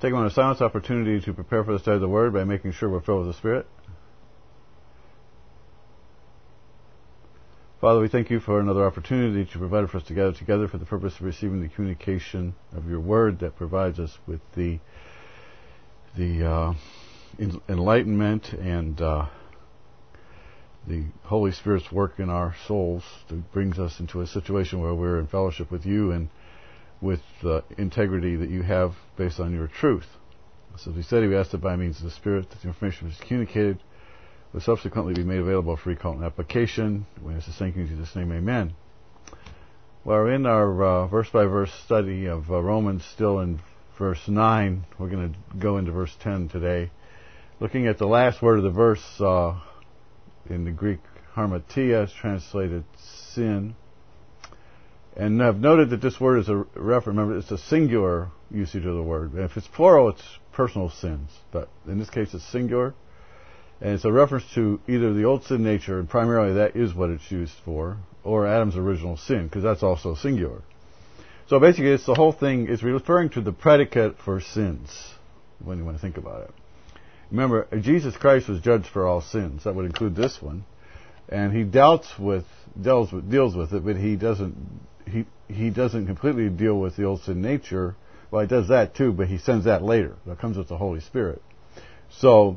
Take a moment of silence opportunity to prepare for the study of the Word by making sure we're filled with the Spirit. Father, we thank you for another opportunity to provide for us to gather together for the purpose of receiving the communication of your Word that provides us with the enlightenment and the Holy Spirit's work in our souls that brings us into a situation where we're in fellowship with you and with the integrity that you have based on your truth. So as we study, we ask that by means of the Spirit that the information which is communicated will subsequently be made available for recall and application. We ask the same in Jesus' name, amen. Well, we're in our verse-by-verse study of Romans, still in verse 9. We're going to go into verse 10 today. Looking at the last word of the verse, in the Greek, harmatia, is translated sin. And I've noted that this word is a reference. Remember, it's a singular usage of the word. And if it's plural, it's personal sins. But in this case, it's singular. And it's a reference to either the old sin nature, and primarily that is what it's used for, or Adam's original sin, because that's also singular. So basically, it's the whole thing is referring to the predicate for sins, when you want to think about it. Remember, Jesus Christ was judged for all sins. That would include this one. And he deals with it, but he doesn't completely deal with the old sin nature. Well, he does that too, but he sends that later. That comes with the Holy Spirit. So,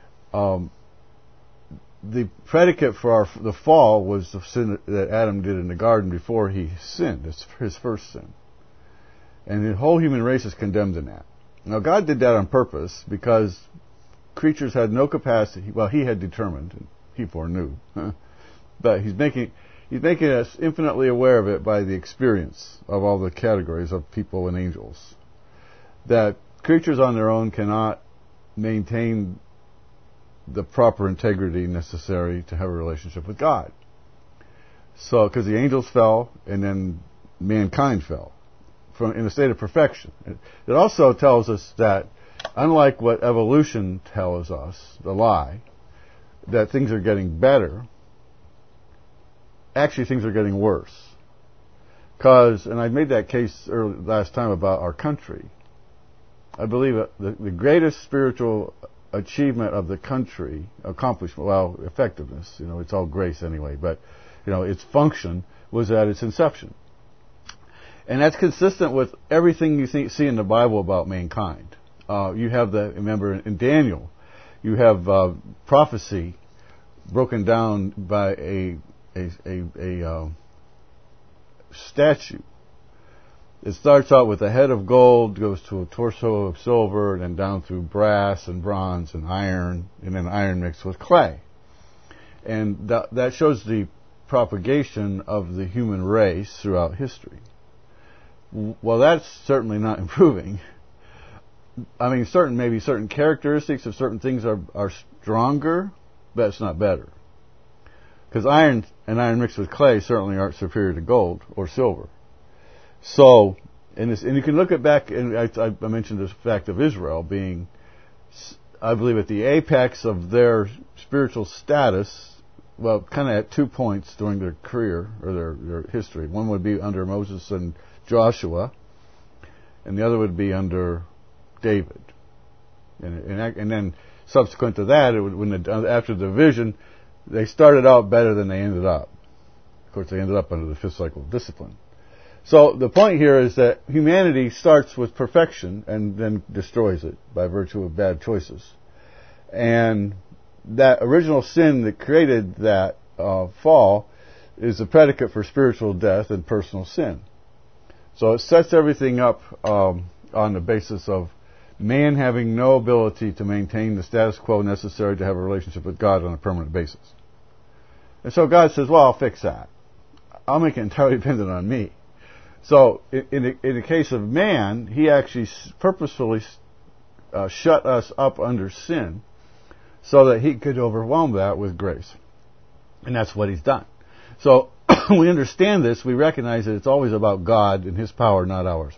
the predicate for the fall was the sin that Adam did in the garden before he sinned. It's his first sin. And the whole human race is condemned in that. Now, God did that on purpose because creatures had no capacity. Well, he had determined, and he foreknew. But he's making us infinitely aware of it by the experience of all the categories of people and angels. That creatures on their own cannot maintain the proper integrity necessary to have a relationship with God. So, because the angels fell, and then mankind fell in a state of perfection. It also tells us that, unlike what evolution tells us, the lie, that things are getting better, actually things are getting worse. And I made that case last time about our country. I believe the greatest spiritual achievement of the country, effectiveness, it's all grace anyway, but, its function was at its inception. And that's consistent with everything you see in the Bible about mankind. You have remember in Daniel, you have prophecy broken down by a statue. It starts out with a head of gold, goes to a torso of silver, and then down through brass and bronze and iron, and then iron mixed with clay. And that shows the propagation of the human race throughout history. Well, that's certainly not improving. I mean, certain characteristics of certain things are stronger, but it's not better. Because iron and iron mixed with clay certainly aren't superior to gold or silver. So, and you can look at back, and I mentioned the fact of Israel being, I believe, at the apex of their spiritual status, well, kind of at 2 points during their career, or their history. One would be under Moses and Joshua, and the other would be under David. And then subsequent to that, after the division, they started out better than they ended up. Of course, they ended up under the fifth cycle of discipline. So the point here is that humanity starts with perfection and then destroys it by virtue of bad choices. And that original sin that created that fall is the predicate for spiritual death and personal sin. So it sets everything up on the basis of man having no ability to maintain the status quo necessary to have a relationship with God on a permanent basis. And so God says, well, I'll fix that. I'll make it entirely dependent on me. So in the case of man, he actually purposefully shut us up under sin so that he could overwhelm that with grace. And that's what he's done. So we understand this, we recognize that it's always about God and his power, not ours.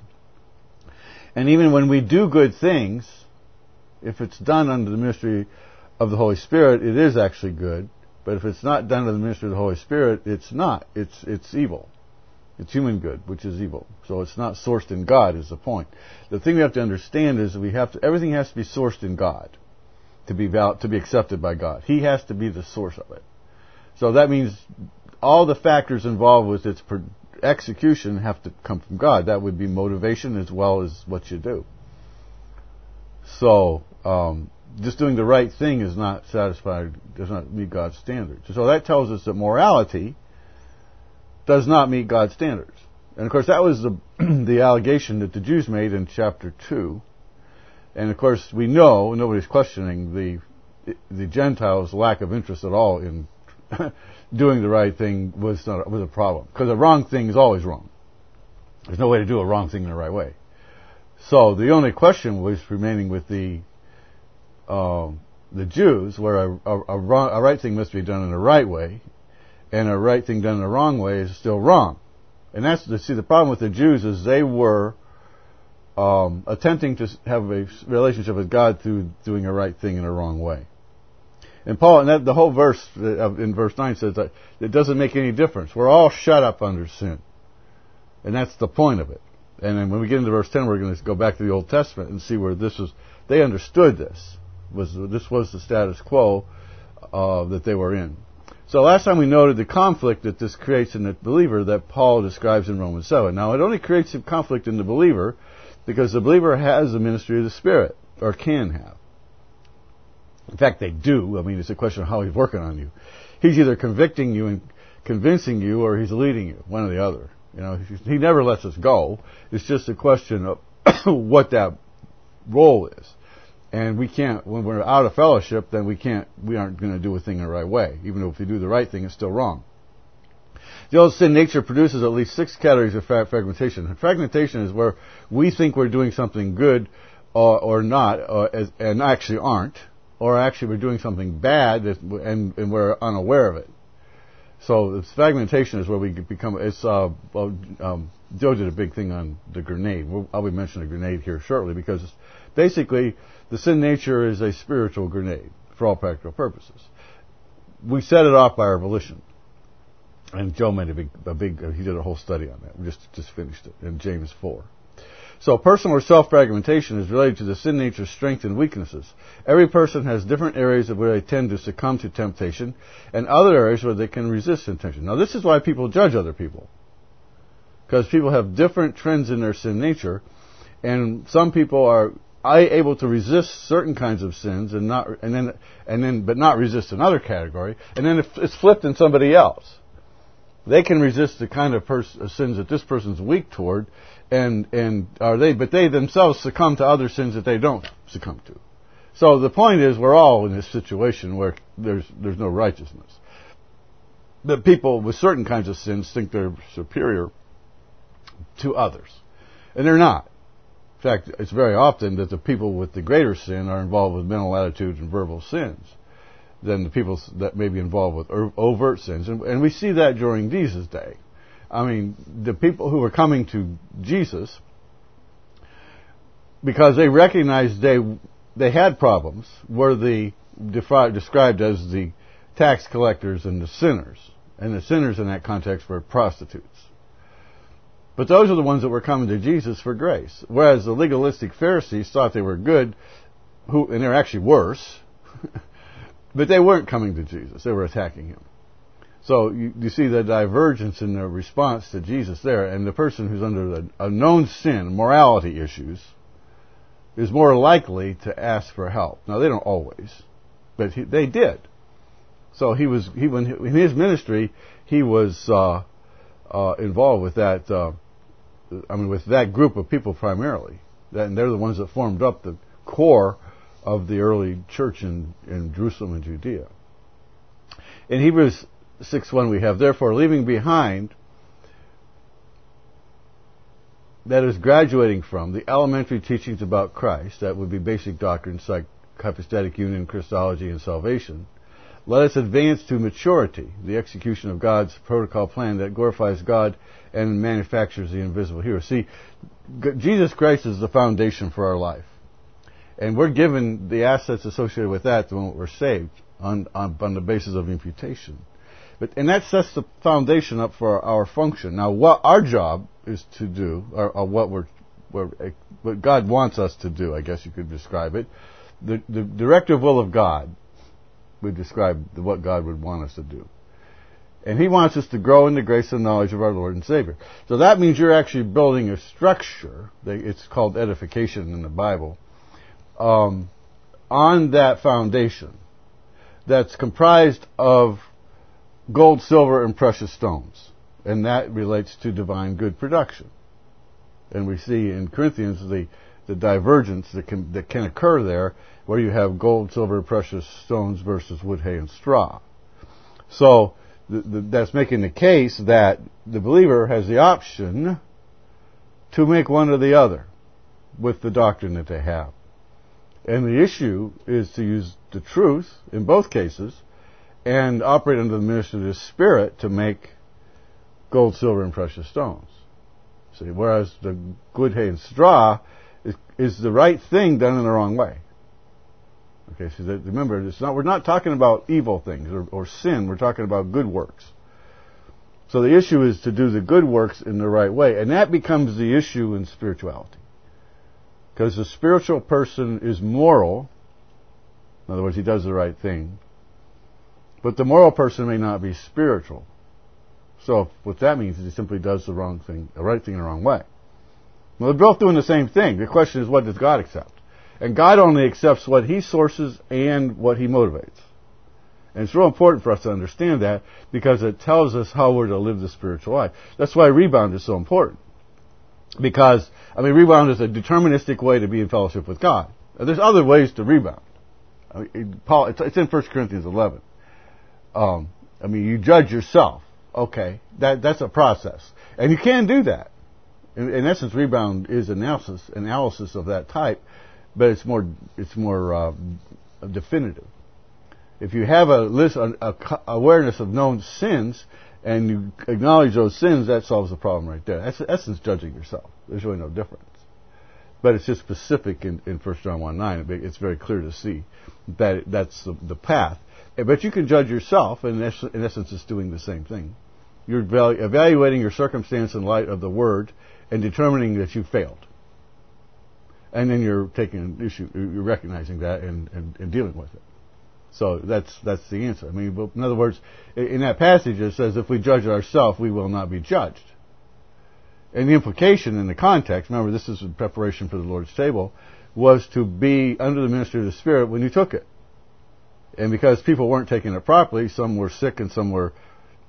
And even when we do good things, if it's done under the ministry of the Holy Spirit, it is actually good. But if it's not done under the ministry of the Holy Spirit, it's not. It's evil. It's human good, which is evil. So it's not sourced in God is the point. The thing we have to understand is that everything has to be sourced in God to be accepted by God. He has to be the source of it. So that means all the factors involved with its execution have to come from God. That would be motivation as well as what you do. So just doing the right thing is not satisfied, does not meet God's standards. So that tells us that morality does not meet God's standards. And of course that was the allegation that the Jews made in chapter 2. And of course we know, nobody's questioning the Gentiles' lack of interest at all in doing the right thing was a problem. Because a wrong thing is always wrong. There's no way to do a wrong thing in the right way. So the only question was remaining with the Jews, where a right thing must be done in the right way, and a right thing done in the wrong way is still wrong. And the problem with the Jews is they were attempting to have a relationship with God through doing a right thing in a wrong way. And Paul, the whole verse in verse 9 says that it doesn't make any difference. We're all shut up under sin. And that's the point of it. And then when we get into verse 10, we're going to go back to the Old Testament and see where they understood this. This was the status quo that they were in. So last time we noted the conflict that this creates in the believer that Paul describes in Romans 7. Now it only creates a conflict in the believer because the believer has the ministry of the Spirit, or can have. In fact, they do. I mean, it's a question of how he's working on you. He's either convicting you and convincing you, or he's leading you, one or the other. You know, he never lets us go. It's just a question of what that role is. And we can't, when we're out of fellowship, then we aren't going to do a thing in the right way. Even though if you do the right thing, it's still wrong. The old sin nature produces at least 6 categories of fragmentation. And fragmentation is where we think we're doing something good or not, and actually aren't, or actually we're doing something bad and we're unaware of it. So this fragmentation is where we become. Joe did a big thing on the grenade. I'll be mentioning a grenade here shortly because basically the sin nature is a spiritual grenade for all practical purposes. We set it off by our volition, and Joe made he did a whole study on that. We just finished it in James 4. So personal or self-fragmentation is related to the sin nature's strengths and weaknesses. Every person has different areas where they tend to succumb to temptation and other areas where they can resist temptation. Now this is why people judge other people. Because people have different trends in their sin nature, and some people are able to resist certain kinds of sins but not resist another category, and then it's flipped in somebody else. They can resist the kind of sins that this person's weak toward, but they themselves succumb to other sins that they don't succumb to. So the point is, we're all in this situation where there's no righteousness. The people with certain kinds of sins think they're superior to others, and they're not. In fact, it's very often that the people with the greater sin are involved with mental attitudes and verbal sins than the people that may be involved with overt sins. And we see that during Jesus' day. I mean, the people who were coming to Jesus, because they recognized they had problems, were described as the tax collectors and the sinners. And the sinners in that context were prostitutes. But those are the ones that were coming to Jesus for grace. Whereas the legalistic Pharisees thought they were good, and they're actually worse, but they weren't coming to Jesus. They were attacking him. So you see the divergence in their response to Jesus there, and the person who's under a known sin, morality issues, is more likely to ask for help. Now, they don't always, but they did. So in his ministry, he was involved with that. With that group of people primarily, and they're the ones that formed up the core of the early church in Jerusalem and Judea. In Hebrews 6:1 we have, therefore, leaving behind, that is graduating from, the elementary teachings about Christ, that would be basic doctrines like hypostatic union, Christology, and salvation, let us advance to maturity, the execution of God's protocol plan that glorifies God and manufactures the invisible hero. See, Jesus Christ is the foundation for our life. And we're given the assets associated with that the moment we're saved on the basis of imputation. And that sets the foundation up for our function. Now, what our job is to do, or what God wants us to do, I guess you could describe it, the directive will of God would describe what God would want us to do. And He wants us to grow in the grace and knowledge of our Lord and Savior. So that means you're actually building a structure, it's called edification in the Bible, on that foundation that's comprised of gold, silver, and precious stones. And that relates to divine good production. And we see in Corinthians the divergence that can occur there, where you have gold, silver, precious stones versus wood, hay, and straw. So that's making the case that the believer has the option to make one or the other with the doctrine that they have. And the issue is to use the truth in both cases and operate under the ministry of the Spirit to make gold, silver, and precious stones. See, whereas the wood, hay, and straw is the right thing done in the wrong way. Okay, so remember, we're not talking about evil things or sin. We're talking about good works. So the issue is to do the good works in the right way, and that becomes the issue in spirituality. Because the spiritual person is moral. In other words, he does the right thing. But the moral person may not be spiritual. So what that means is he simply does the right thing in the wrong way. Well, they're both doing the same thing. The question is, what does God accept? And God only accepts what He sources and what He motivates. And it's real important for us to understand that, because it tells us how we're to live the spiritual life. That's why rebound is so important. Because, rebound is a deterministic way to be in fellowship with God. There's other ways to rebound. It's in 1 Corinthians 11. You judge yourself. Okay, that's a process. And you can do that. In essence, rebound is analysis of that type, but it's more definitive. If you have awareness of known sins, and you acknowledge those sins, that solves the problem right there. That's in essence judging yourself. There's really no difference. But it's just specific in 1 John 1:9. It's very clear to see that that's the path. But you can judge yourself, and in essence it's doing the same thing. You're evaluating your circumstance in light of the Word and determining that you failed. And then you're taking an issue, you're recognizing that and dealing with it. So that's the answer. In other words, in that passage it says, if we judge ourselves, we will not be judged. And the implication in the context, remember this is in preparation for the Lord's table, was to be under the ministry of the Spirit when you took it. And because people weren't taking it properly, some were sick and some were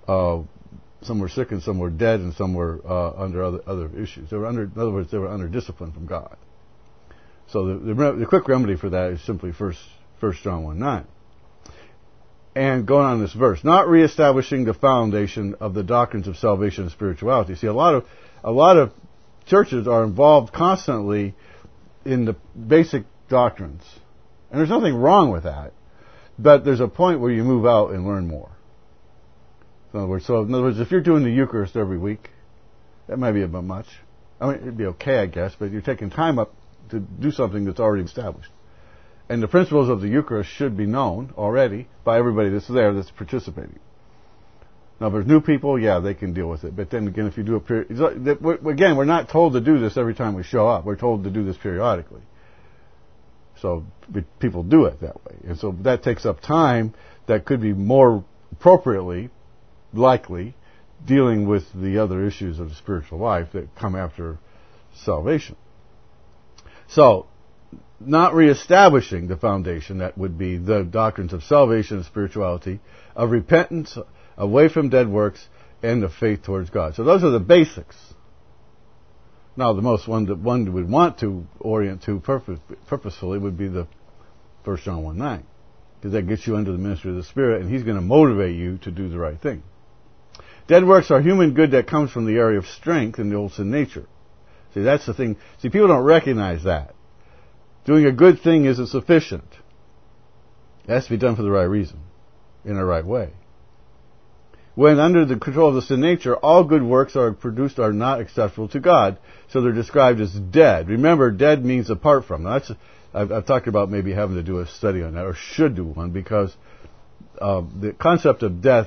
dead, and some were under other issues. In other words, they were under discipline from God. So the quick remedy for that is simply 1 John 1:9. And going on this verse, not reestablishing the foundation of the doctrines of salvation and spirituality. See, a lot of churches are involved constantly in the basic doctrines, and there's nothing wrong with that. But there's a point where you move out and learn more. In other words, if you're doing the Eucharist every week, that might be a bit much. It'd be okay, I guess, but you're taking time up to do something that's already established. And the principles of the Eucharist should be known already by everybody that's there, that's participating. Now, if there's new people, they can deal with it. But then again, if you do a period... Again, we're not told to do this every time we show up. We're told to do this periodically. So people do it that way. And so that takes up time that could be more appropriately, likely, dealing with the other issues of the spiritual life that come after salvation. So, not reestablishing the foundation, that would be the doctrines of salvation and spirituality, of repentance, away from dead works, and of faith towards God. So those are the basics. Now, the most one that one would want to orient to purposefully would be the 1 John 1:9, because that gets you under the ministry of the Spirit, and He's going to motivate you to do the right thing. Dead works are human good that comes from the area of strength in the old sin nature. See, that's the thing. See, people don't recognize that. Doing a good thing isn't sufficient. It has to be done for the right reason, in the right way. When under the control of the sin nature, all good works are produced are not acceptable to God, so they're described as dead. Remember, dead means apart from. Now, I've talked about maybe having to do a study on that, or should do one, because the concept of death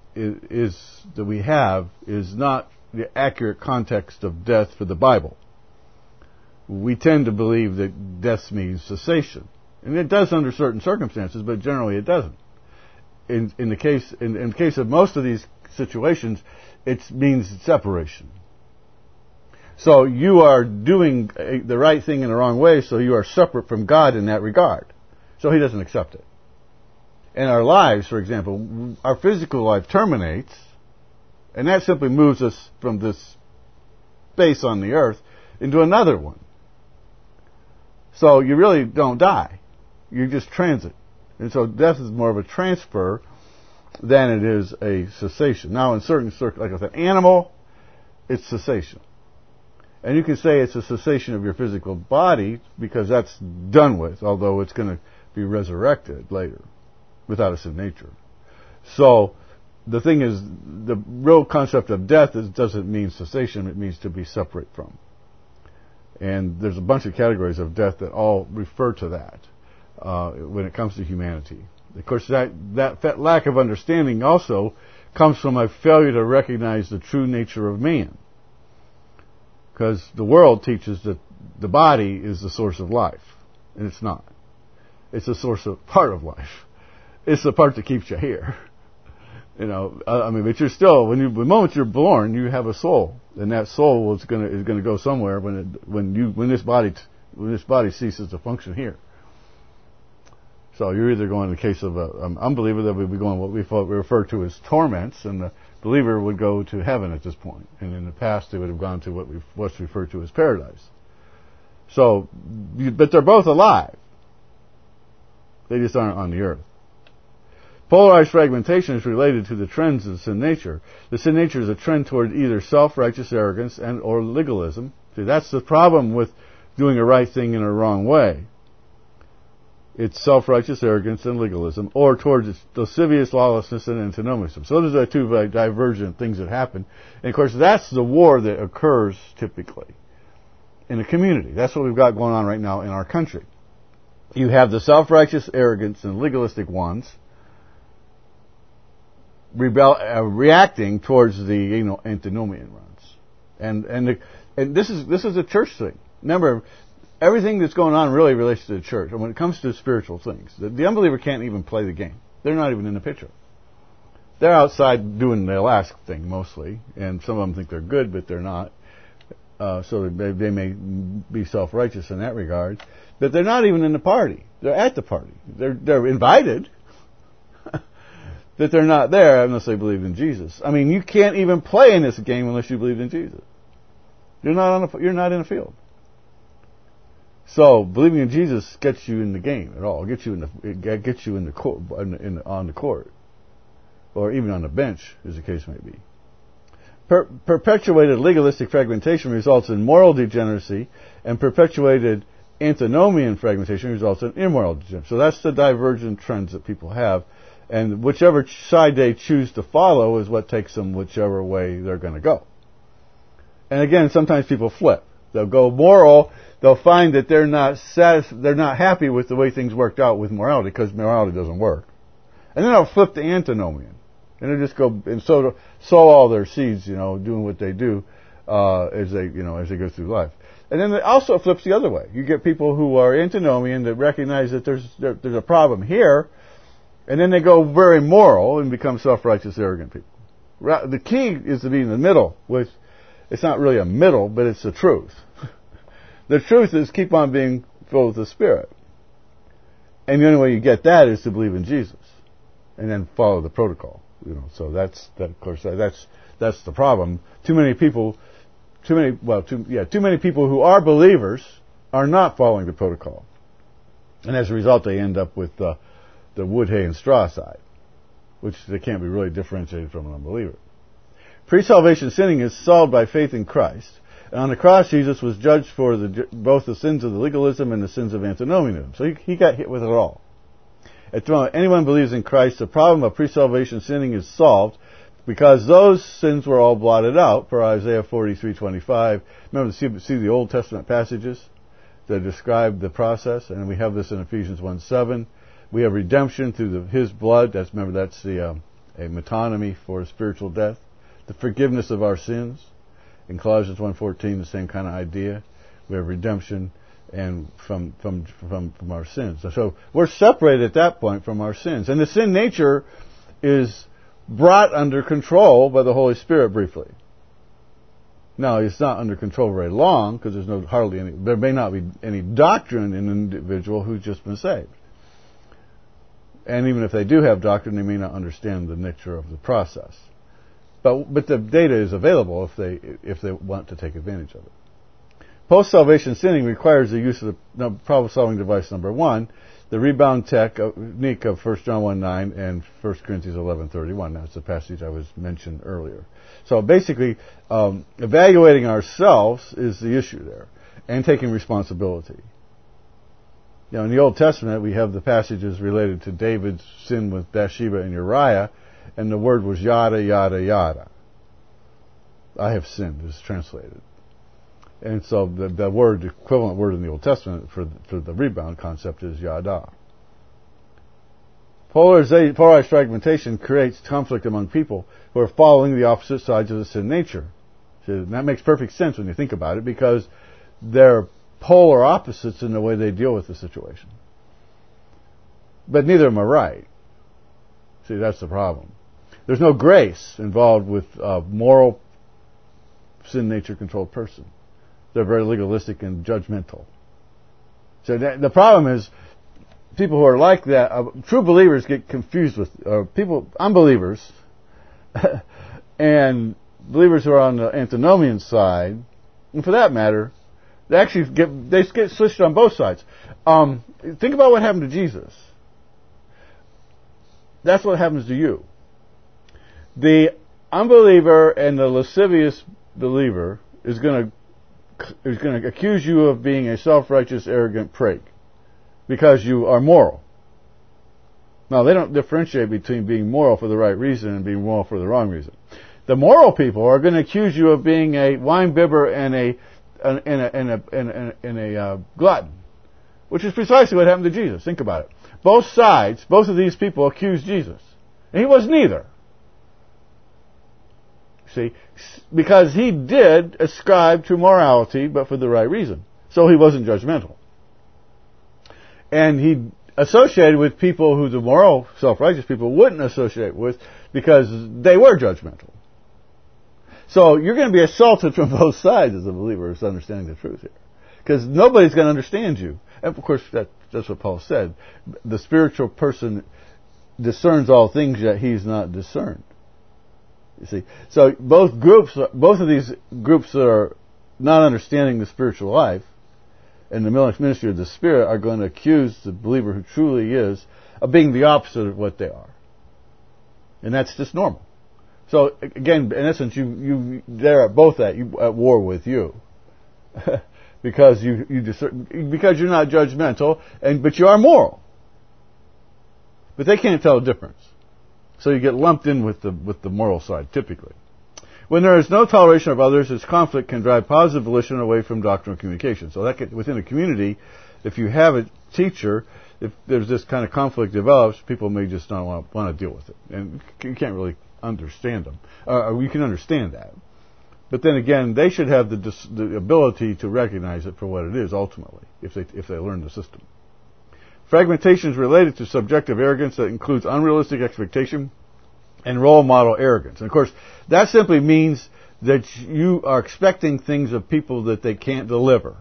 that we have is not the accurate context of death for the Bible. We tend to believe that death means cessation, and it does under certain circumstances, but generally it doesn't. In the case of most of these situations, it means separation. So you are doing the right thing in the wrong way, so you are separate from God in that regard. So He doesn't accept it. In our lives, for example, our physical life terminates, and that simply moves us from this space on the earth into another one. So you really don't die. You just transit. And so death is more of a transfer than it is a cessation. Now, in certain like with an animal, it's cessation. And you can say it's a cessation of your physical body because that's done with, although it's going to be resurrected later without a sin nature. So the thing is, the real concept of death doesn't mean cessation, it means to be separate from. And there's a bunch of categories of death that all refer to that when it comes to humanity. Of course, that lack of understanding also comes from a failure to recognize the true nature of man. Because the world teaches that the body is the source of life, and it's not. It's a source of part of life. It's the part that keeps you here. But you're still, the moment you're born, you have a soul, and that soul is going to go somewhere when this body ceases to function here. So you're either going in the case of an unbeliever that would be going what we refer to as torments, and the believer would go to heaven at this point. And in the past, they would have gone to what's referred to as paradise. So, but they're both alive. They just aren't on the earth. Polarized fragmentation is related to the trends of sin nature. The sin nature is a trend toward either self-righteous arrogance or legalism. See, that's the problem with doing a right thing in a wrong way. It's self-righteous arrogance and legalism, or towards lascivious lawlessness and antinomianism. So those are the two divergent things that happen. And of course, that's the war that occurs typically in a community. That's what we've got going on right now in our country. You have the self-righteous arrogance and legalistic ones reacting towards the antinomian ones, and this is a church thing. Remember, everything that's going on really relates to the church. And when it comes to spiritual things, the unbeliever can't even play the game. They're not even in the picture. They're outside doing the last thing mostly, and some of them think they're good, but they're not. So they may be self-righteous in that regard, but they're not even in the party. They're at the party. They're invited. That they're not there unless they believe in Jesus. I mean, you can't even play in this game unless you believe in Jesus. You're not in the field. So believing in Jesus gets you in the game at all. It gets you in the court, on the court, or even on the bench, as the case may be. Perpetuated legalistic fragmentation results in moral degeneracy, and perpetuated antinomian fragmentation results in immoral degeneracy. So that's the divergent trends that people have. And whichever side they choose to follow is what takes them whichever way they're going to go. And again, sometimes people flip. They'll go moral. They'll find that they're not happy with the way things worked out with morality because morality doesn't work. And then they'll flip to antinomian, and they'll just go and sow all their seeds, doing what they do as they go through life. And then it also flips the other way. You get people who are antinomian that recognize that there's a problem here. And then they go very moral and become self-righteous, arrogant people. The key is to be in the middle. It's not really a middle, but it's the truth. The truth is keep on being filled with the Spirit. And the only way you get that is to believe in Jesus. And then follow the protocol. So that's the problem. Too many people who are believers are not following the protocol. And as a result, they end up with the wood, hay, and straw side, which they can't be really differentiated from an unbeliever. Pre-salvation sinning is solved by faith in Christ. And on the cross, Jesus was judged for both the sins of the legalism and the sins of antinomianism. So he got hit with it all. At the moment anyone believes in Christ, the problem of pre-salvation sinning is solved because those sins were all blotted out, per Isaiah 43:25. Remember, see the Old Testament passages that describe the process, and we have this in Ephesians 1:7. We have redemption through His blood. That's the a metonymy for spiritual death, the forgiveness of our sins. In Colossians 1:14, the same kind of idea. We have redemption and from our sins. So we're separated at that point from our sins. And the sin nature is brought under control by the Holy Spirit briefly. Now, it's not under control very long because there may not be any doctrine in an individual who's just been saved. And even if they do have doctrine, they may not understand the nature of the process. But the data is available if they want to take advantage of it. Post-salvation sinning requires the use of the problem-solving device number 1, the rebound technique of 1 John 1:9 and 1 Corinthians 11:31. That's the passage I was mentioned earlier. So basically, evaluating ourselves is the issue there, and taking responsibility. Now, in the Old Testament, we have the passages related to David's sin with Bathsheba and Uriah, and the word was yada, yada, yada. I have sinned is translated. And so the equivalent word in the Old Testament for the rebound concept is yada. Polarized fragmentation creates conflict among people who are following the opposite sides of the sin nature. So that makes perfect sense when you think about it, because they're polar opposites in the way they deal with the situation. But neither of them are right. See, that's the problem. There's no grace involved with a moral, sin nature controlled person. They're very legalistic and judgmental. So the problem is, people who are like that, true believers get confused with unbelievers, and believers who are on the antinomian side, and for that matter, they get switched on both sides. Think about what happened to Jesus. That's what happens to you. The unbeliever and the lascivious believer is going to accuse you of being a self-righteous, arrogant prig because you are moral. Now, they don't differentiate between being moral for the right reason and being moral for the wrong reason. The moral people are going to accuse you of being a wine bibber and a glutton, which is precisely what happened to Jesus. Think about it. Both sides, both of these people accused Jesus. And he was neither. See, because he did ascribe to morality, but for the right reason. So he wasn't judgmental. And he associated with people who the moral, self-righteous people wouldn't associate with because they were judgmental. So you're going to be assaulted from both sides as a believer who's understanding the truth here. Because nobody's going to understand you. And of course, that's what Paul said. The spiritual person discerns all things, yet he's not discerned. You see, so both of these groups that are not understanding the spiritual life and the ministry of the Spirit are going to accuse the believer who truly is of being the opposite of what they are, and that's just normal. So again, in essence, they're both at war with you because because you're not judgmental, but you are moral, but they can't tell the difference. So you get lumped in with the moral side, typically. When there is no toleration of others, this conflict can drive positive volition away from doctrinal communication. So within a community, if you have a teacher, if there's this kind of conflict develops, people may just not want to deal with it. And you can't really understand them. You can understand that. But then again, they should have the ability to recognize it for what it is, ultimately, if they learn the system. Fragmentation is related to subjective arrogance that includes unrealistic expectation and role model arrogance. And of course, that simply means that you are expecting things of people that they can't deliver.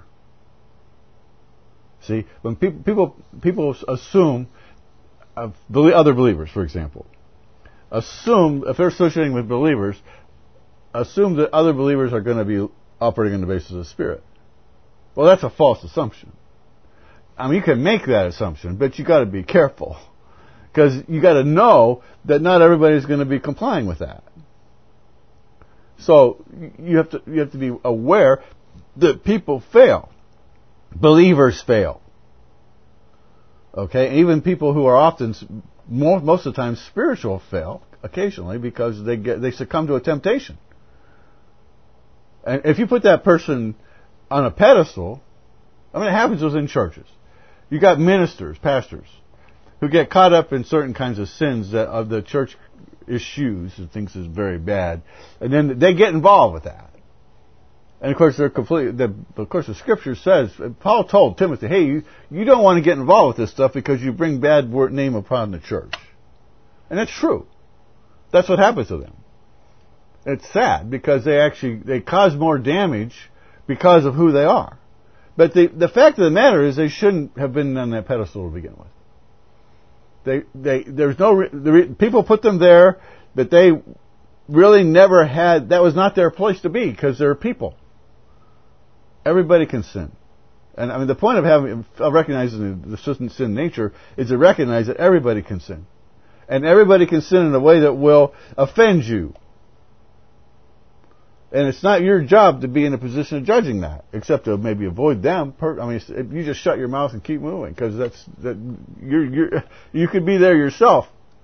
See, when people assume, other believers, for example, assume, if they're associating with believers, assume that other believers are going to be operating on the basis of the Spirit. Well, that's a false assumption. I mean, you can make that assumption, but you got to be careful, because you got to know that not everybody is going to be complying with that. So you have to be aware that people fail, believers fail. Okay, even people who are often most of the time spiritual fail occasionally because they succumb to a temptation. And if you put that person on a pedestal, I mean, it happens within churches. You got ministers, pastors, who get caught up in certain kinds of sins that the church issues and thinks is very bad, and then they get involved with that. And of course, the Scripture says, Paul told Timothy, "Hey, you don't want to get involved with this stuff because you bring bad name upon the church," and that's true. That's what happens to them. It's sad because they cause more damage because of who they are. But the fact of the matter is, they shouldn't have been on that pedestal to begin with. There's no people put them there, but they really never had. That was not their place to be because they're people. Everybody can sin. And I mean, the point of recognizing the sin nature is to recognize that everybody can sin. And everybody can sin in a way that will offend you. And it's not your job to be in a position of judging that, except to maybe avoid them. You just shut your mouth and keep moving, because you could be there yourself.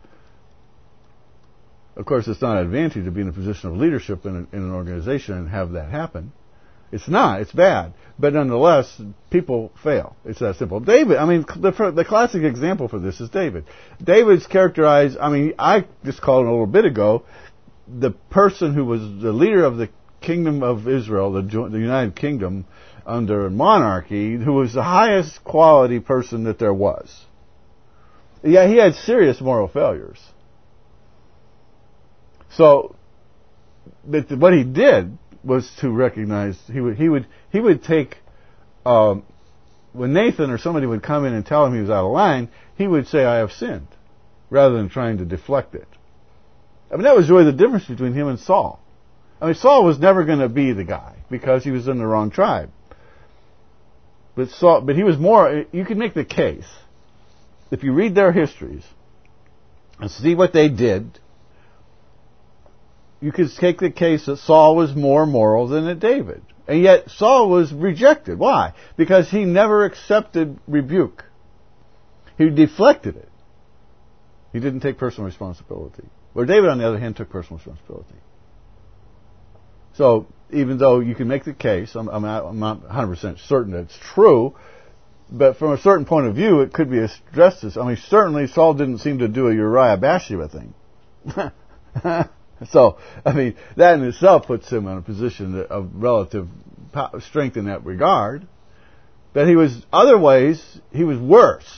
Of course, it's not an advantage to be in a position of leadership in an organization and have that happen. It's not. It's bad. But nonetheless, people fail. It's that simple. David, the classic example for this is David. David's characterized, I just called him a little bit ago, the person who was the leader of the kingdom of Israel, the United Kingdom, under monarchy, who was the highest quality person that there was. Yeah, he had serious moral failures. So, but what he did was to recognize he would take when Nathan or somebody would come in and tell him he was out of line, he would say, "I have sinned," rather than trying to deflect it. That was really the difference between him and Saul. Saul was never going to be the guy because he was in the wrong tribe. But he was more. You can make the case if you read their histories and see what they did. You could take the case that Saul was more moral than David. And yet Saul was rejected. Why? Because he never accepted rebuke. He deflected it. He didn't take personal responsibility. Where David, on the other hand, took personal responsibility. So, even though you can make the case, I'm not 100% certain that it's true, but from a certain point of view, it could be addressed as, certainly Saul didn't seem to do a Uriah Bathsheba thing. So, that in itself puts him in a position of relative strength in that regard. But other ways, he was worse.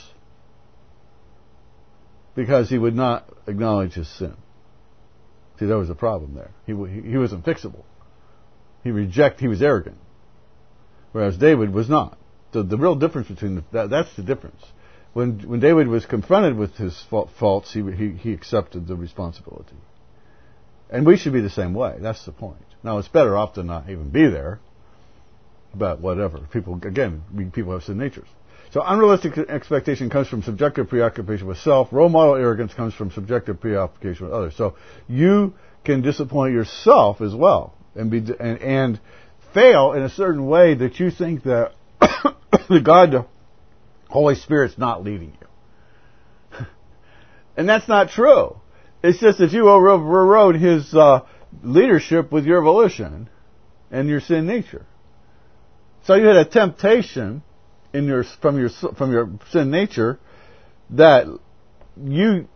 Because he would not acknowledge his sin. See, there was a problem there. He wasn't fixable. He was arrogant. Whereas David was not. So the real difference between that's the difference. When David was confronted with his faults, he accepted the responsibility. And we should be the same way. That's the point. Now, it's better off to not even be there. But whatever. People have sin natures. So unrealistic expectation comes from subjective preoccupation with self. Role model arrogance comes from subjective preoccupation with others. So you can disappoint yourself as well and fail in a certain way that you think that the Holy Spirit's not leading you. And that's not true. It's just that you overrode his leadership with your volition and your sin nature. So you had a temptation from your sin nature that you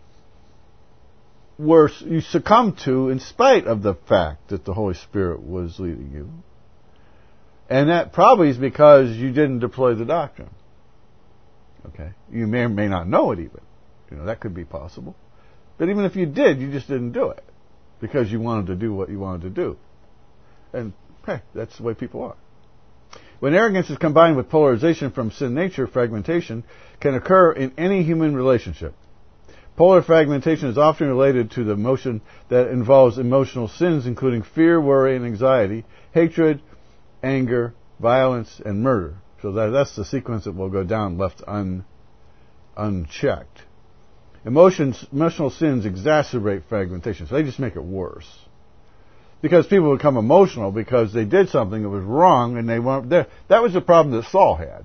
succumbed to in spite of the fact that the Holy Spirit was leading you. And that probably is because you didn't deploy the doctrine. Okay? You may or may not know it even. That could be possible. But even if you did, you just didn't do it because you wanted to do what you wanted to do. And that's the way people are. When arrogance is combined with polarization from sin nature, fragmentation can occur in any human relationship. Polar fragmentation is often related to the emotion that involves emotional sins, including fear, worry, and anxiety, hatred, anger, violence, and murder. So that's the sequence that will go down left unchecked. Emotional sins exacerbate fragmentation, so they just make it worse. Because people become emotional because they did something that was wrong and they weren't there. That was the problem that Saul had.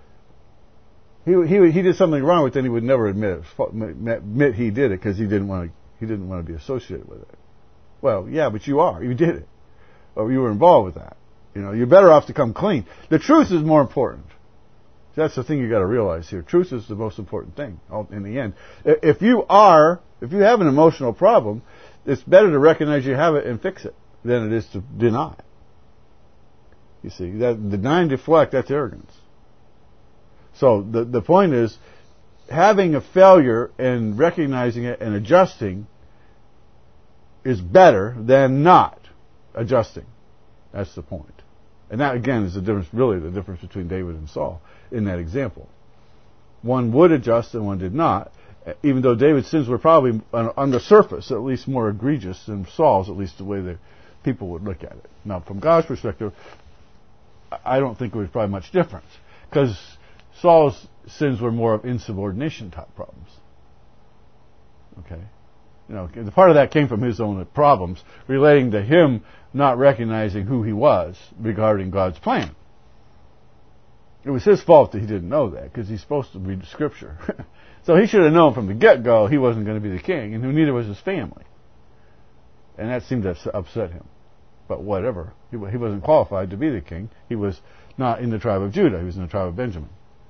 He did something wrong, but then he would never admit he did it because he didn't want to be associated with it. Well, yeah, but you did it, or you were involved with that. You're better off to come clean. The truth is more important. That's the thing you got to realize here. Truth is the most important thing in the end. If you have an emotional problem, it's better to recognize you have it and fix it than it is to deny it. You see, that deny and deflect, that's arrogance. So the point is, having a failure and recognizing it and adjusting is better than not adjusting. That's the point. And that, again, is the difference, really the difference between David and Saul in that example. One would adjust and one did not, even though David's sins were probably, on the surface, at least more egregious than Saul's, at least the way the people would look at it. Now, from God's perspective, I don't think it was probably much difference, because Saul's sins were more of insubordination type problems. Okay? You know, the part of that came from his own problems relating to him not recognizing who he was regarding God's plan. It was his fault that he didn't know that, because he's supposed to read the Scripture. So he should have known from the get-go he wasn't going to be the king, and neither was his family. And that seemed to upset him. But whatever. He wasn't qualified to be the king. He was not in the tribe of Judah. He was in the tribe of Benjamin.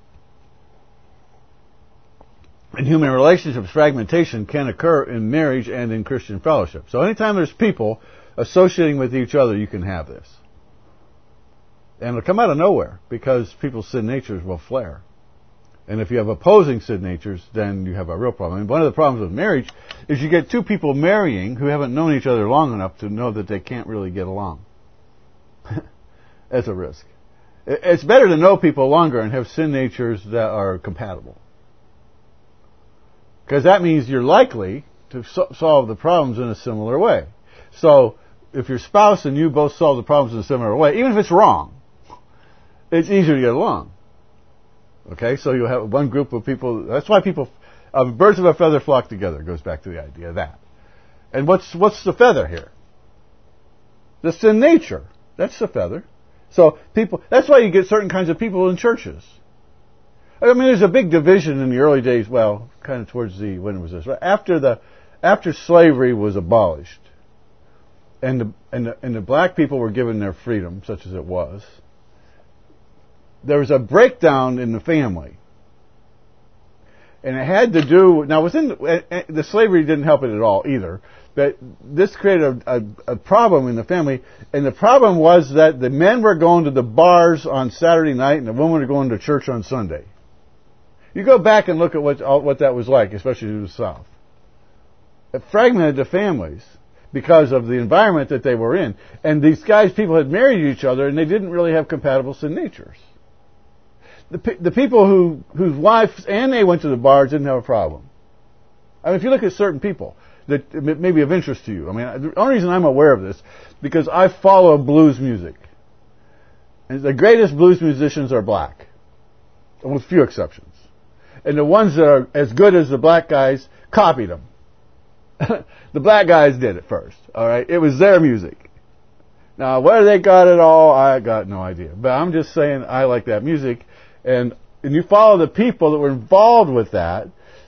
In human relationships, fragmentation can occur in marriage and in Christian fellowship. So anytime there's people associating with each other, you can have this. And it'll come out of nowhere, because people's sin natures will flare. And if you have opposing sin natures, then you have a real problem. And one of the problems with marriage is you get two people marrying who haven't known each other long enough to know that they can't really get along. That's a risk. It's better to know people longer and have sin natures that are compatible. Because that means you're likely to solve the problems in a similar way. So, if your spouse and you both solve the problems in a similar way, even if it's wrong, it's easier to get along. Okay, so you'll have one group of people. That's why people, birds of a feather flock together. Goes back to the idea of that. And what's the feather here? The sin nature. That's the feather. So people. That's why you get certain kinds of people in churches. I mean, there's a big division in the early days. Well, kind of towards when was this? Right after slavery was abolished, and the black people were given their freedom, such as it was. There was a breakdown in the family. And it had to do, now the slavery didn't help it at all either, but this created a problem in the family, and the problem was that the men were going to the bars on Saturday night and the women were going to church on Sunday. You go back and look at what that was like, especially in the South. It fragmented the families because of the environment that they were in. And these people had married each other and they didn't really have compatible sin natures. The people whose wives and they went to the bars didn't have a problem. I mean, if you look at certain people that may be of interest to you, I mean, the only reason I'm aware of this because I follow blues music, and the greatest blues musicians are black, with few exceptions, and the ones that are as good as the black guys copied them. The black guys did it first. All right, it was their music. Now, where they got it all, I got no idea. But I'm just saying I like that music. And you follow the people that were involved with that,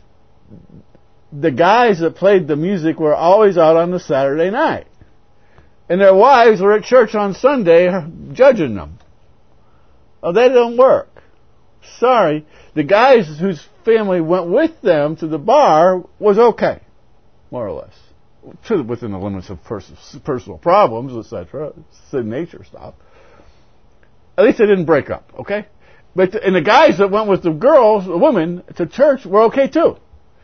the guys that played the music were always out on the Saturday night. And their wives were at church on Sunday judging them. Oh, that don't work. Sorry. The guys whose family went with them to the bar was okay, more or less. Within the limits of personal problems, etc., sin nature stuff. At least they didn't break up, okay? And the guys that went with the women, to church were okay too.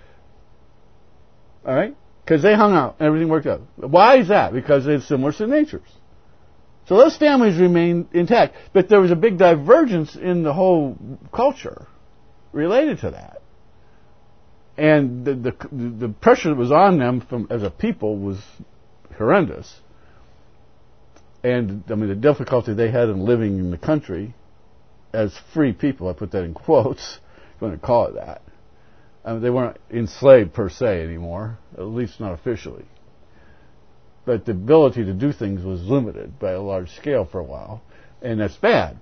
Alright? Because they hung out and everything worked out. Why is that? Because they had similar sin natures. So those families remained intact. But there was a big divergence in the whole culture related to that. And the pressure that was on them as a people was horrendous. And, I mean, the difficulty they had in living in the country as free people, I put that in quotes, if you want to call it that. I mean, they weren't enslaved per se anymore, at least not officially. But the ability to do things was limited by a large scale for a while, and that's bad.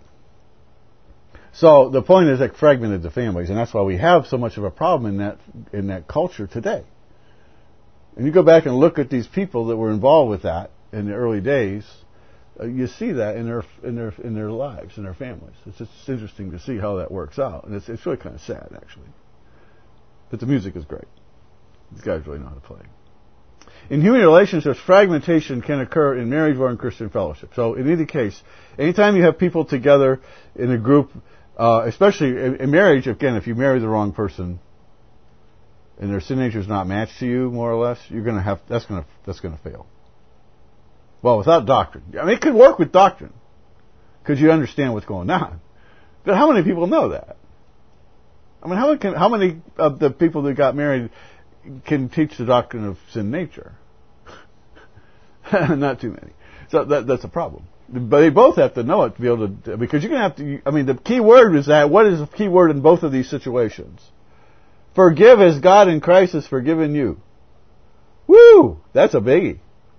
So the point is that fragmented the families, and that's why we have so much of a problem in that culture today. And you go back and look at these people that were involved with that in the early days, you see that in their lives, in their families. It's just interesting to see how that works out, and it's really kind of sad actually. But the music is great. These guys really know how to play. In human relationships, fragmentation can occur in marriage or in Christian fellowship. So in either case, anytime you have people together in a group, especially in marriage, again, if you marry the wrong person and their sin nature is not matched to you, more or less, you're going to have that's going to fail. Well, without doctrine, I mean, it could work with doctrine because you understand what's going on. But how many people know that? I mean, how many of the people that got married can teach the doctrine of sin nature? Not too many. So that's a problem. But they both have to know it to be able to, because you're going to have to, I mean, the key word is that, what is the key word in both of these situations? Forgive as God in Christ has forgiven you. Woo! That's a biggie.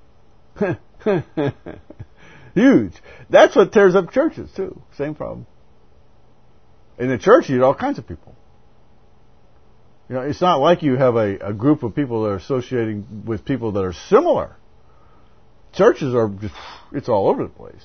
Huge. That's what tears up churches too. Same problem. In the church, you get all kinds of people. You know, it's not like you have a group of people that are associating with people that are similar. Churches are just, it's all over the place.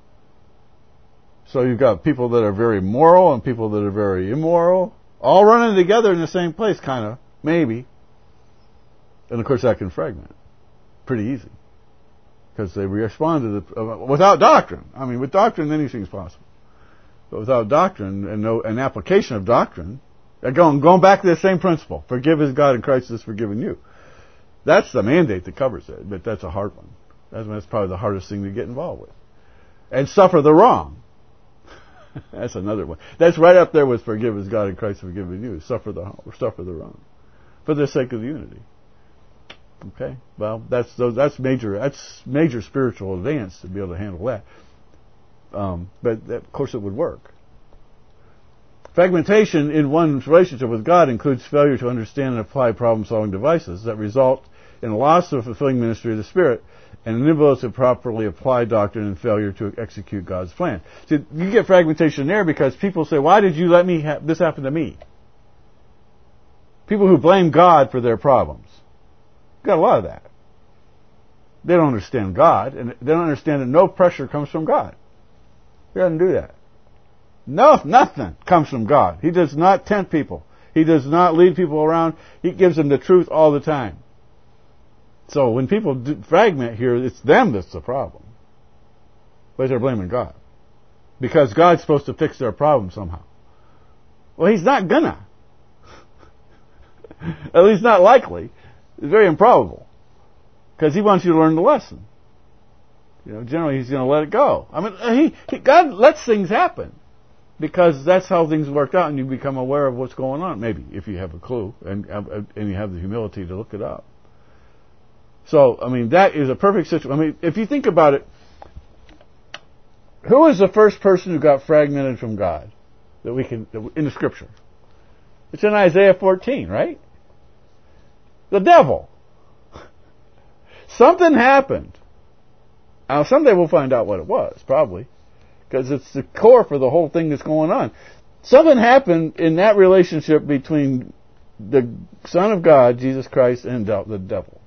So you've got people that are very moral and people that are very immoral, all running together in the same place, kind of, maybe. And of course that can fragment pretty easy. Because they respond to the, without doctrine. I mean, with doctrine, anything's possible. But without doctrine and no an application of doctrine, going back to the same principle, forgive as God in Christ has forgiven you. That's the mandate that covers it, but that's a hard one. That's probably the hardest thing to get involved with. And suffer the wrong. That's another one. That's right up there with forgive as God in Christ has forgiven you. Suffer the wrong. For the sake of the unity. Okay? Well, that's major spiritual advance to be able to handle that. But of course it would work. Fragmentation in one's relationship with God includes failure to understand and apply problem-solving devices that result in a loss of fulfilling ministry of the Spirit and inability to properly apply doctrine and failure to execute God's plan. See, you get fragmentation there because people say, why did you let this happen to me? People who blame God for their problems. Got a lot of that. They don't understand God, and they don't understand that no pressure comes from God. He doesn't do that. No, nothing comes from God. He does not tempt people. He does not lead people around. He gives them the truth all the time. So when people fragment here, it's them that's the problem. But they're blaming God. Because God's supposed to fix their problem somehow. Well, He's not gonna. At least not likely. It's very improbable. Because He wants you to learn the lesson. You know, generally He's going to let it go. I mean, God lets things happen. Because that's how things work out and you become aware of what's going on. Maybe, if you have a clue and you have the humility to look it up. So, I mean, that is a perfect situation. I mean, if you think about it, who is the first person who got fragmented from God in the Scripture? It's in Isaiah 14, right? The devil. Something happened. Now, someday we'll find out what it was, probably. Because it's the core for the whole thing that's going on. Something happened in that relationship between the Son of God, Jesus Christ, and the devil.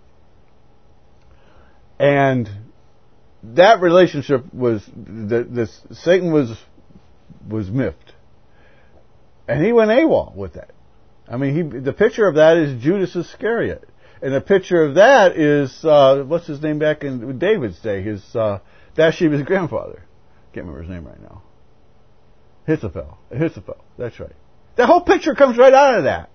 And that relationship was, Satan was miffed. And he went AWOL with that. I mean, the picture of that is Judas Iscariot. And the picture of that is, what's his name back in David's day? Bathsheba's grandfather. Can't remember his name right now. Ahithophel. That's right. The whole picture comes right out of that.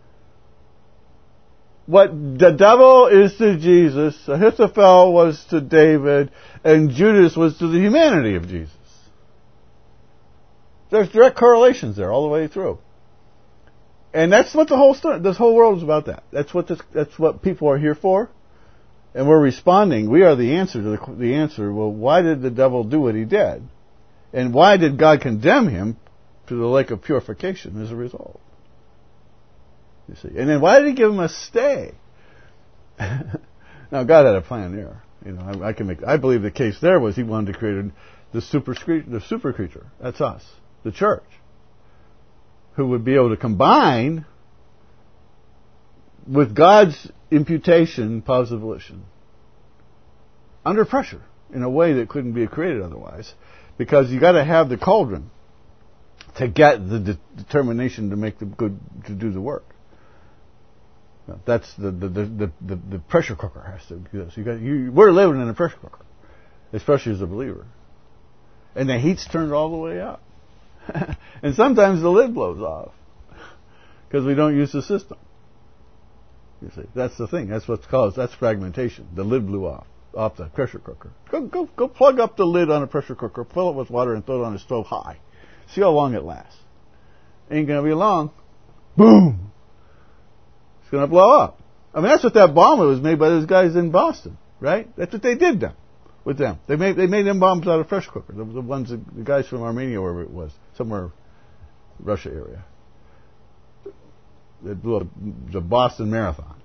What the devil is to Jesus, Ahithophel was to David, and Judas was to the humanity of Jesus. There's direct correlations there all the way through. And that's what the whole story, this whole world is about that. That's what people are here for. And we're responding. We are the answer to the answer. Well, why did the devil do what he did? And why did God condemn him to the lake of purification as a result? You see. And then why did He give him a stay? Now God had a plan there. You know, I believe the case there was He wanted to create the super creature. That's us, the church, who would be able to combine with God's imputation, positive volition, under pressure in a way that couldn't be created otherwise, because you got to have the cauldron to get the determination to make the good to do the work. No, that's the pressure cooker has to do this. We're living in a pressure cooker, especially as a believer. And the heat's turned all the way up. And sometimes the lid blows off because we don't use the system. You see, that's the thing. That's what's caused. That's fragmentation. The lid blew off the pressure cooker. Go plug up the lid on a pressure cooker, fill it with water, and throw it on the stove high. See how long it lasts. Ain't gonna be long. Boom! It's gonna blow up. I mean, that's what that bomb was made by those guys in Boston, right? That's what they did with them. They made them bombs out of pressure cookers. The ones, the guys from Armenia, wherever it was, somewhere, Russia area. They blew up the Boston Marathon.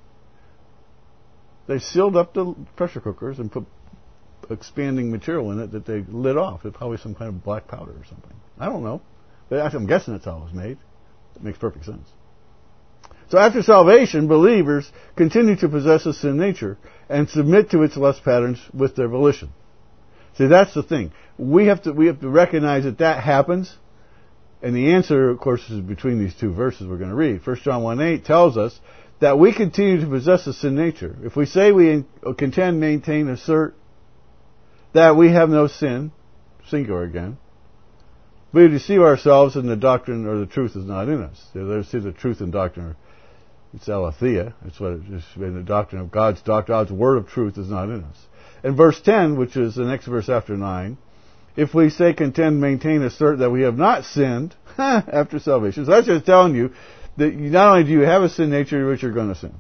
They sealed up the pressure cookers and put expanding material in it that they lit off. It's probably some kind of black powder or something. I don't know. But I'm guessing that's how it was made. It makes perfect sense. So after salvation, believers continue to possess a sin nature and submit to its lust patterns with their volition. See, that's the thing. We have to recognize that happens. And the answer, of course, is between these two verses we're going to read. 1 John 1:8 tells us that we continue to possess a sin nature. If we say we contend, maintain, assert that we have no sin, singular again, we deceive ourselves and the doctrine or the truth is not in us. See, the truth and doctrine, it's aletheia. It's what it is. The doctrine of God's word of truth is not in us. And verse 10, which is the next verse after 9, if we say contend, maintain, assert that we have not sinned after salvation. So that's just telling you that not only do you have a sin nature, but you're going to sin.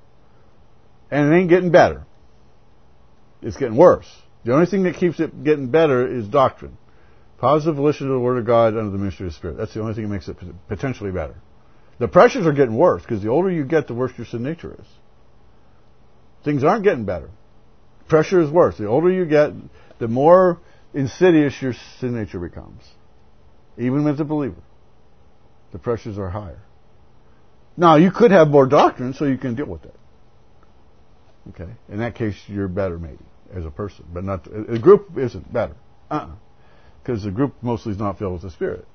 And it ain't getting better. It's getting worse. The only thing that keeps it getting better is doctrine. Positive volition of the Word of God under the ministry of the Spirit. That's the only thing that makes it potentially better. The pressures are getting worse, because the older you get, the worse your sin nature is. Things aren't getting better. Pressure is worse. The older you get, the more insidious your sin nature becomes. Even with a believer. The pressures are higher. Now, you could have more doctrine so you can deal with it. Okay? In that case, you're better maybe as a person. But not the group isn't better. Because the group mostly is not filled with the Spirit.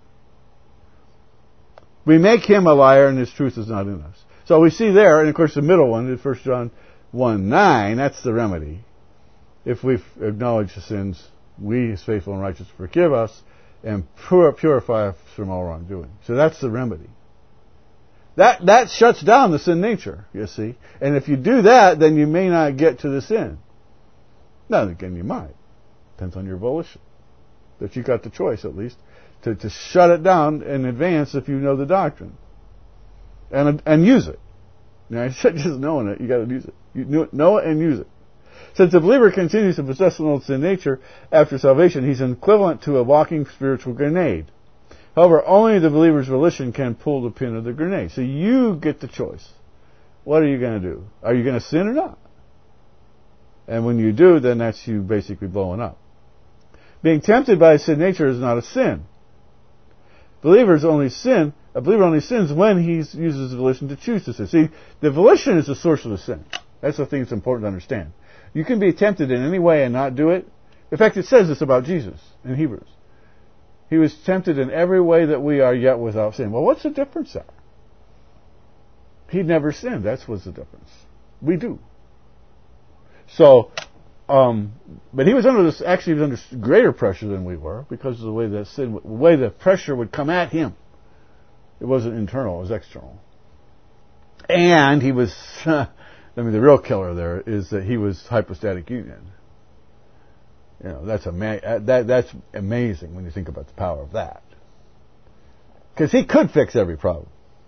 We make him a liar and his truth is not in us. So we see there, and of course the middle one is 1 John 1:9, that's the remedy. If we acknowledge the sins, we, as faithful and righteous, forgive us and purify us from all wrongdoing. So that's the remedy. That shuts down the sin nature, you see. And if you do that, then you may not get to the sin. Now, again, you might. Depends on your volition. But you got the choice, at least, to shut it down in advance if you know the doctrine. And use it. Now, I said just knowing it, you got to use it. You know it and use it. Since the believer continues to possess an old sin nature after salvation, he's equivalent to a walking spiritual grenade. However, only the believer's volition can pull the pin of the grenade. So you get the choice. What are you going to do? Are you going to sin or not? And when you do, then that's you basically blowing up. Being tempted by sin nature is not a sin. A believer only sins when he uses the volition to choose to sin. See, the volition is the source of the sin. That's the thing that's important to understand. You can be tempted in any way and not do it. In fact, it says this about Jesus in Hebrews. He was tempted in every way that we are, yet without sin. Well, what's the difference there? He never sinned. That's what's the difference. We do. So, but he was under this. Actually, he was under greater pressure than we were because of the way the way the pressure would come at him. It wasn't internal; it was external. And he was. I mean, the real killer there is that he was hypostatic union. You know, that's amazing when you think about the power of that. Because he could fix every problem.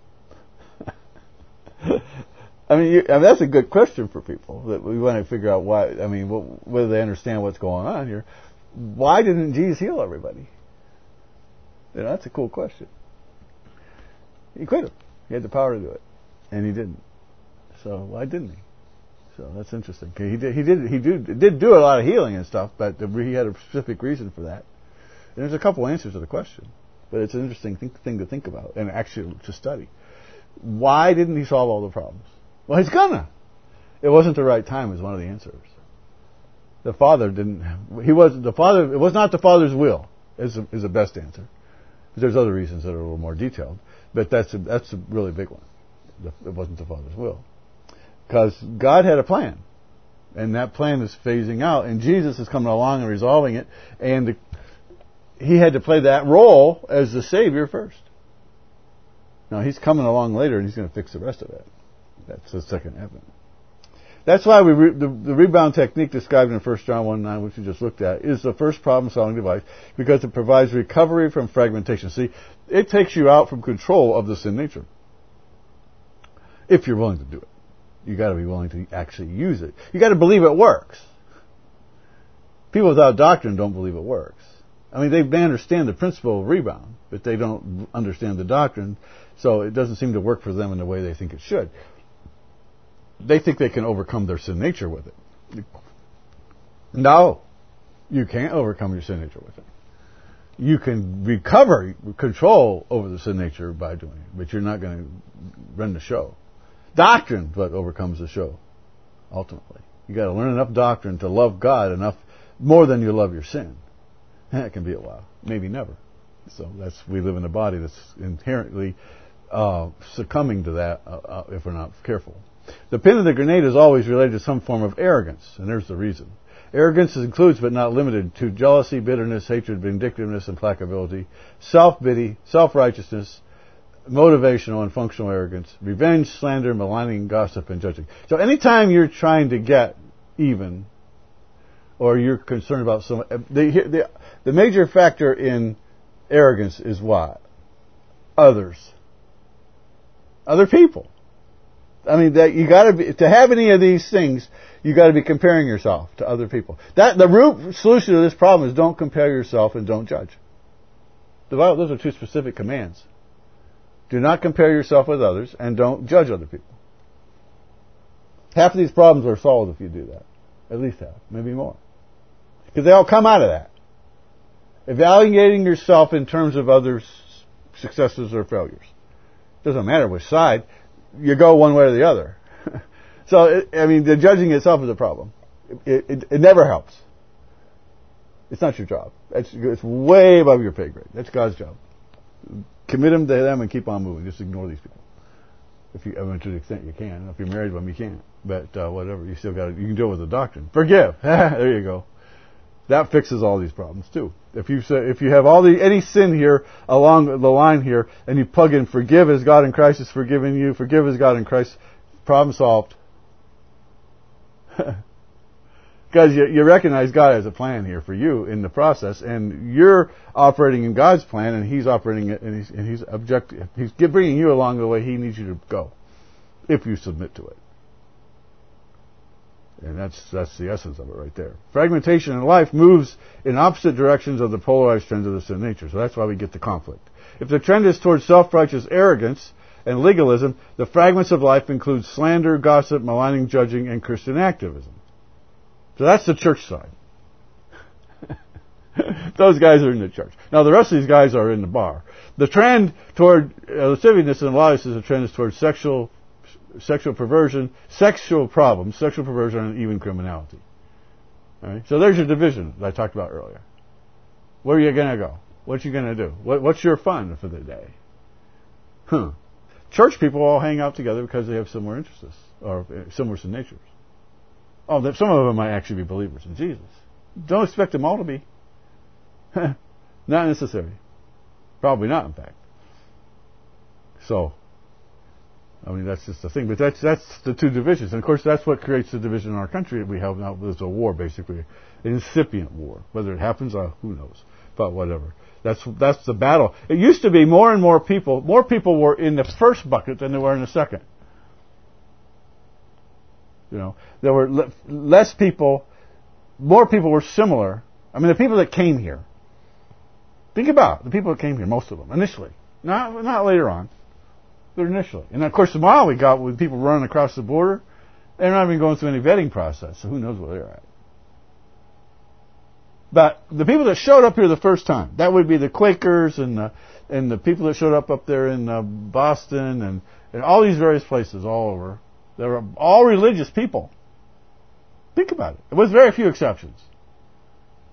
I mean, that's a good question for people that we want to figure out why. I mean, whether they understand what's going on here. Why didn't Jesus heal everybody? You know, that's a cool question. He could have. He had the power to do it, and he didn't. So why didn't he? So that's interesting. He did do a lot of healing and stuff, but he had a specific reason for that. And there's a couple answers to the question, but it's an interesting thing to think about and actually to study. Why didn't he solve all the problems? Well, he's gonna. It wasn't the right time is one of the answers. The Father didn't. He wasn't the Father. It was not the Father's will. Is the best answer. There's other reasons that are a little more detailed, but that's a really big one. It wasn't the Father's will. because God had a plan. And that plan is phasing out. And Jesus is coming along and resolving it. And he had to play that role as the Savior first. Now, he's coming along later and he's going to fix the rest of it. That's the second advent. That's why the rebound technique described in 1 John 1:9, which we just looked at, is the first problem-solving device because it provides recovery from fragmentation. See, it takes you out from control of the sin nature. If you're willing to do it. You got to be willing to actually use it. You got to believe it works. People without doctrine don't believe it works. I mean, they understand the principle of rebound, but they don't understand the doctrine, so it doesn't seem to work for them in the way they think it should. They think they can overcome their sin nature with it. No, you can't overcome your sin nature with it. You can recover control over the sin nature by doing it, but you're not going to run the show. Doctrine is what overcomes the show, ultimately. You got to learn enough doctrine to love God enough more than you love your sin. That can be a while, maybe never. So we live in a body that's inherently succumbing to that if we're not careful. The pin of the grenade is always related to some form of arrogance, and there's the reason. Arrogance includes, but not limited to, jealousy, bitterness, hatred, vindictiveness, implacability, self-pity, self-righteousness, motivational and functional arrogance, revenge, slander, maligning, gossip, and judging. So anytime you're trying to get even, or you're concerned about the major factor in arrogance is what? Others. Other people. I mean, that you got to have any of these things, you got to be comparing yourself to other people. The root solution to this problem is don't compare yourself and don't judge. Those are two specific commands. Do not compare yourself with others and don't judge other people. Half of these problems are solved if you do that. At least half, maybe more. Because they all come out of that. Evaluating yourself in terms of others' successes or failures. Doesn't matter which side. You go one way or the other. So, the judging itself is a problem. It never helps. It's not your job. It's way above your pay grade. That's God's job. Commit them to them and keep on moving. Just ignore these people. To the extent you can. If you're married to them, you can't. But whatever, you can deal with the doctrine. Forgive. There you go. That fixes all these problems too. If you have any sin here along the line here, and you plug in forgive as God in Christ has forgiven you, forgive as God in Christ, problem solved. Because you recognize God has a plan here for you in the process, and you're operating in God's plan, and He's operating it, and He's objective. He's bringing you along the way He needs you to go, if you submit to it. And that's the essence of it right there. Fragmentation in life moves in opposite directions of the polarized trends of the sin nature. So that's why we get the conflict. If the trend is towards self-righteous arrogance and legalism, the fragments of life include slander, gossip, maligning, judging, and Christian activism. So that's the church side. Those guys are in the church. Now the rest of these guys are in the bar. The trend toward lasciviousness and lies is a trend is towards sexual perversion, sexual problems, sexual perversion, and even criminality. All right? So there's your division that I talked about earlier. Where are you going to go? What you going to do? What's your fun for the day? Church people all hang out together because they have similar interests or similar sin natures. Some of them might actually be believers in Jesus. Don't expect them all to be. Not necessary. Probably not, in fact. So, that's just the thing. But that's the two divisions. And of course, that's what creates the division in our country that we have now. There's a war, basically. An incipient war. Whether it happens, who knows. But whatever. That's the battle. It used to be more and more people were in the first bucket than there were in the second. There were less people, more people were similar. The people that came here. Think about it. The people that came here, most of them, initially. Not later on. But initially. And of course, tomorrow we got with people running across the border. They're not even going through any vetting process, so who knows where they're at. But the people that showed up here the first time, that would be the Quakers and the people that showed up there in Boston and all these various places all over. They were all religious people. Think about it. With very few exceptions.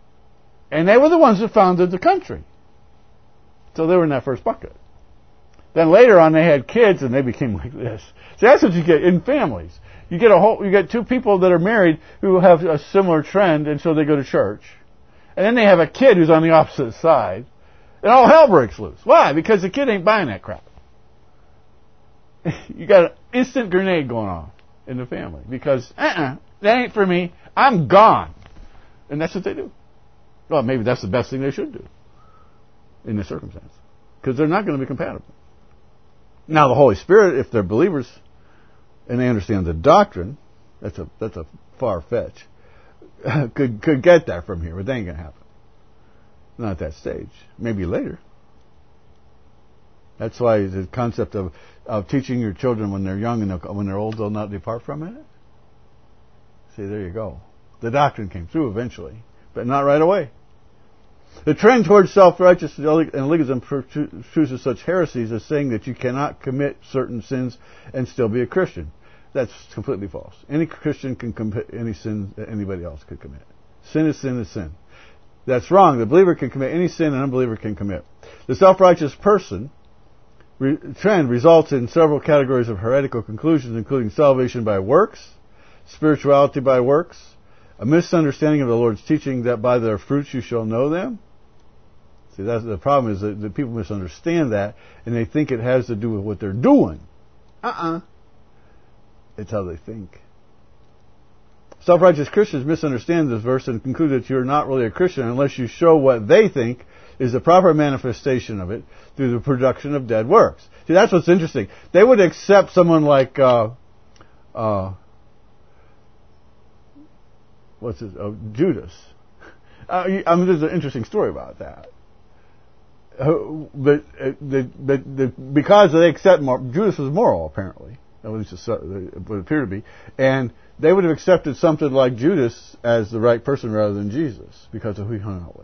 And they were the ones that founded the country. So they were in that first bucket. Then later on they had kids and they became like this. See, that's what you get in families. You get two people that are married who have a similar trend, and so they go to church. And then they have a kid who's on the opposite side. And all hell breaks loose. Why? Because the kid ain't buying that crap. You got an instant grenade going on in the family. Because, that ain't for me. I'm gone. And that's what they do. Well, maybe that's the best thing they should do in this circumstance. Because they're not going to be compatible. Now, the Holy Spirit, if they're believers and they understand the doctrine, that's a far fetch, could get that from here, but that ain't going to happen. Not at that stage. Maybe later. That's why the concept of teaching your children when they're young and when they're old, they'll not depart from it. See, there you go. The doctrine came through eventually, but not right away. The trend towards self-righteousness and legalism produces such heresies as saying that you cannot commit certain sins and still be a Christian. That's completely false. Any Christian can commit any sin that anybody else could commit. Sin is sin is sin. That's wrong. The believer can commit any sin an unbeliever can commit. The self-righteous person trend results in several categories of heretical conclusions, including salvation by works, spirituality by works, a misunderstanding of the Lord's teaching that by their fruits you shall know them. See, that's the problem, is that people misunderstand that, and they think it has to do with what they're doing. It's how they think. Self-righteous Christians misunderstand this verse and conclude that you're not really a Christian unless you show what they think is the proper manifestation of it through the production of dead works. See, that's what's interesting. They would accept someone like Judas. There's an interesting story about that. But because they accept Judas was moral, apparently. At least it would appear to be. And they would have accepted something like Judas as the right person rather than Jesus because of who he hung out with.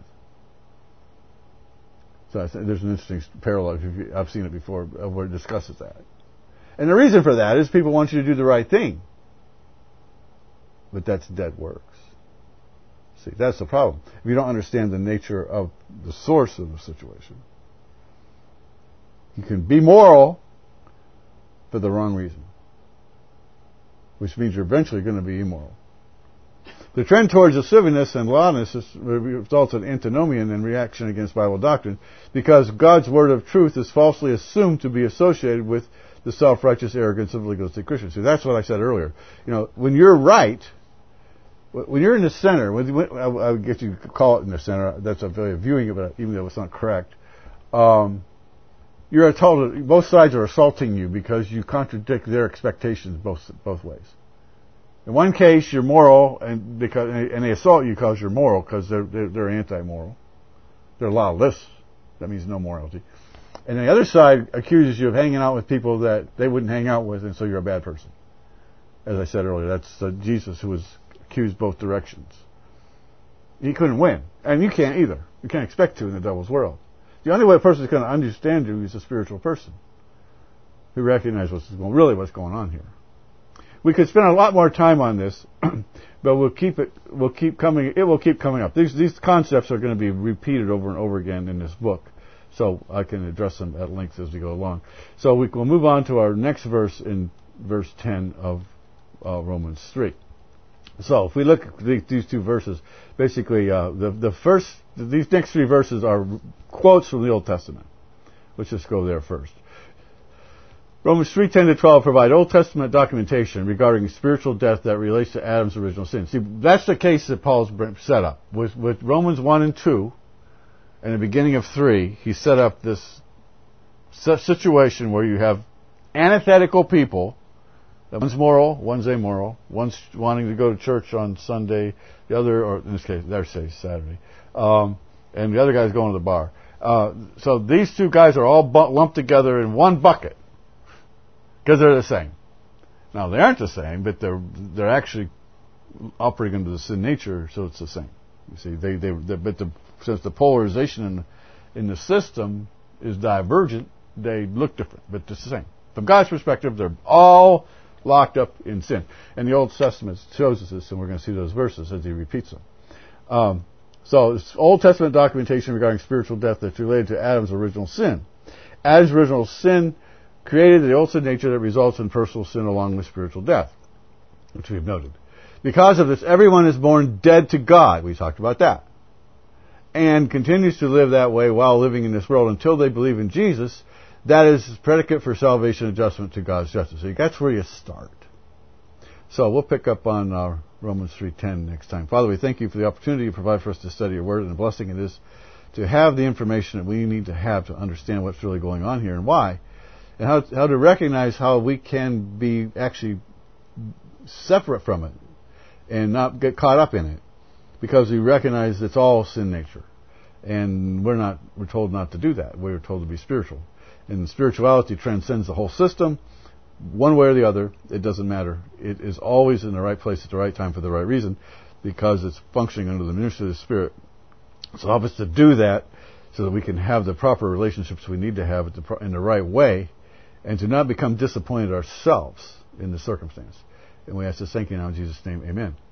So I think there's an interesting parallel. I've seen it before where it discusses that. And the reason for that is people want you to do the right thing. But that's dead works. See, that's the problem. If you don't understand the nature of the source of the situation, you can be moral for the wrong reason, which means you're eventually going to be immoral. The trend towards lasciviousness and lawlessness results in antinomian and reaction against Bible doctrine because God's word of truth is falsely assumed to be associated with the self-righteous arrogance of legalistic Christians. See, that's what I said earlier. You know, when you're right, when you're in the center, I guess you could call it in the center, that's a way of viewing it, but even though it's not correct, you're told both sides are assaulting you because you contradict their expectations both ways. In one case, you're moral, and they assault you because you're moral, because they're anti-moral. They're lawless. That means no morality. And the other side accuses you of hanging out with people that they wouldn't hang out with, and so you're a bad person. As I said earlier, that's Jesus who was accused both directions. He couldn't win, and you can't either. You can't expect to in the devil's world. The only way a person is going to understand you is a spiritual person who recognizes what's going on here. We could spend a lot more time on this, but it will keep coming up. These concepts are going to be repeated over and over again in this book, so I can address them at length as we go along. So we'll move on to our next verse in verse 10 of Romans 3. So if we look at these two verses, basically these next three verses are quotes from the Old Testament. Let's just go there first. Romans 3:10-12 provide Old Testament documentation regarding spiritual death that relates to Adam's original sin. See, that's the case that Paul's set up. With Romans 1 and 2, and the beginning of 3, he set up this situation where you have antithetical people. One's moral, one's amoral. One's wanting to go to church on Sunday, the other, or in this case, they're saying Saturday, and the other guy's going to the bar. So these two guys are all lumped together in one bucket. Because they're the same. Now, they aren't the same, but they're actually operating under the sin nature, so it's the same. You see, since the polarization in the system is divergent, they look different, but it's the same. From God's perspective, they're all locked up in sin. And the Old Testament shows us this, and we're going to see those verses as he repeats them. So, it's Old Testament documentation regarding spiritual death that's related to Adam's original sin. Adam's original sin created the old sin nature that results in personal sin along with spiritual death, which we've noted. Because of this, everyone is born dead to God. We talked about that. And continues to live that way while living in this world until they believe in Jesus. That is predicate for salvation adjustment to God's justice. So that's where you start. So we'll pick up on Romans 3:10 next time. Father, we thank you for the opportunity you provide for us to study your word, and the blessing it is to have the information that we need to have to understand what's really going on here and why, and how to recognize how we can be actually separate from it and not get caught up in it, because we recognize it's all sin nature, and we're told not to do that. We're told to be spiritual, and spirituality transcends the whole system. One way or the other, it doesn't matter. It is always in the right place at the right time for the right reason, because it's functioning under the ministry of the Spirit. So help us to do that so that we can have the proper relationships we need to have in the right way, and to not become disappointed ourselves in the circumstance. And we ask this, thank you now in Jesus' name, amen.